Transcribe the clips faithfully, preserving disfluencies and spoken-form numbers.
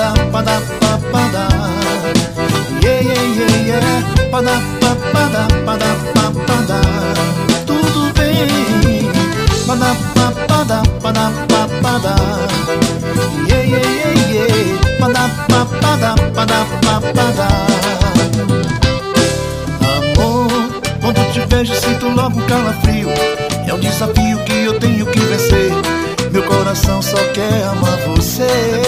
pada, pada, pa, pada. Yeah, yeah, yeah, yeah. Pada, pa, pada, pada, pa, pada. Tudo bem. Pada, pa, pada, pada, pa, pada. Yeah, yeah, yeah, yeah. Pada, pa, pada, pada, pa, pada. Amor, quando te vejo sinto logo um calafrio. É um desafio que eu tenho que vencer. Meu coração só quer amar você.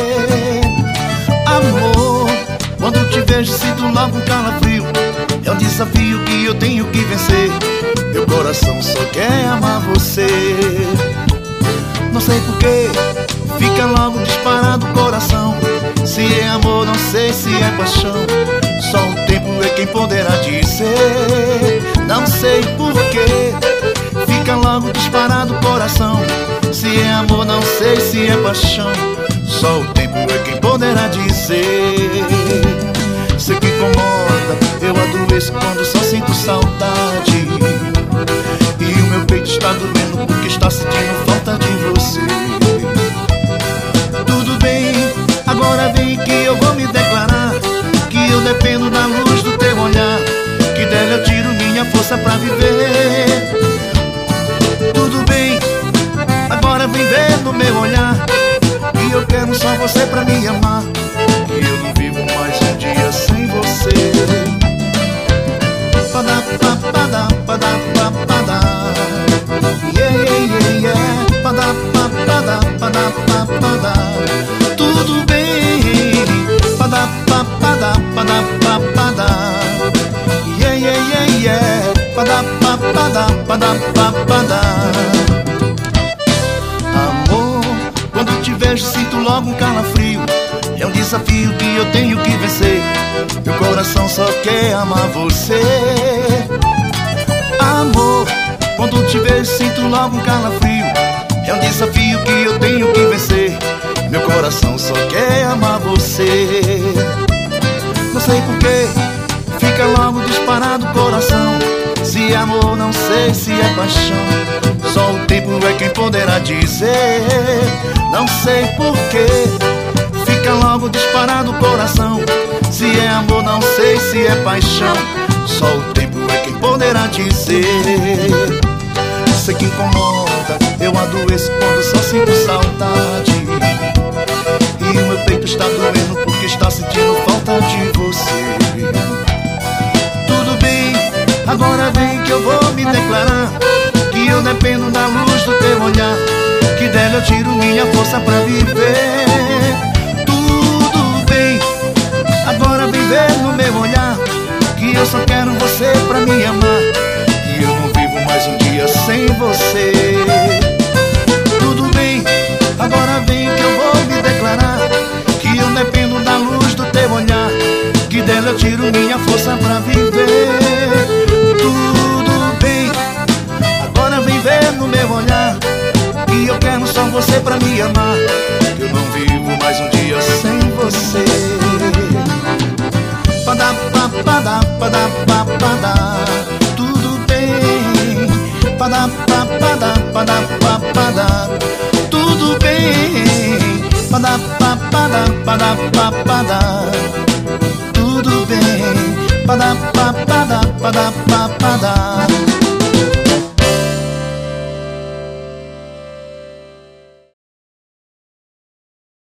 Amor, quando te vejo sinto logo um calafrio. É um desafio que eu tenho que vencer. Meu coração só quer amar você. Não sei porquê, fica logo disparado o coração. Se é amor, não sei se é paixão. Só o tempo é quem poderá dizer. Não sei porquê, fica logo disparado o coração. Se é amor, não sei se é paixão. Só o tempo é quem poderá dizer. Sei que incomoda, eu adoeço quando só sinto saudade. E o meu peito está doendo porque está sentindo falta de você. Tudo bem, agora vem que eu vou me declarar. Que eu dependo da luz do teu olhar. Que dela eu tiro minha força pra viver. Tudo bem, agora vem ver no meu olhar. Que eu quero só você pra me amar. Que eu não vivo mais um dia sem você. Pada, pa, pada, pada, pa, pada. Yeah, yeah, yeah, yeah. Pada, pa, pada, pada, pa, pada. Tudo bem. Pada, pa, pada, pada, pa, pada. Yeah, yeah, yeah, yeah. Pada, pa, pada, pada, pa, pada. Amor, quando te vejo sinto logo um calafrio. É um desafio que eu tenho que vencer. Meu coração só quer amar você. Amor, quando te vejo sinto logo um calafrio. É um desafio que eu tenho que vencer. Meu coração só quer amar você. Não sei porquê, fica logo disparado o coração. Se é amor, não sei se é paixão. Só o tempo é quem poderá dizer. Não sei porquê, fica logo disparado o coração. Se é amor, não sei se é paixão. Só o tempo é quem poderá dizer. Sei que incomoda, eu adoeço quando só sinto saudade. E o meu peito está doendo porque está sentindo falta de você. Tudo bem, agora vem que eu vou me declarar. Que eu dependo da luz do teu olhar. Que dela eu tiro minha força pra viver. Tudo bem, agora vem ver no meu olhar. Que eu só quero você pra me amar. Que eu não vivo mais um dia sem você. Tudo bem, agora vem que eu vou me declarar. Que eu dependo da luz do teu olhar. Que dela eu tiro minha força pra viver. Tudo bem, agora vem ver no meu olhar. Que eu quero só você pra me amar. Que eu não vivo mais um dia sem você. Pada, pa, pada, pada, pa, pada. Tudo bem. Pada, pa, pada, pada, pa, pada. Tudo bem. Pada, pa, pada, pada, pa, pada. Tudo bem. Pada, pa, pada, pada, pa, pada.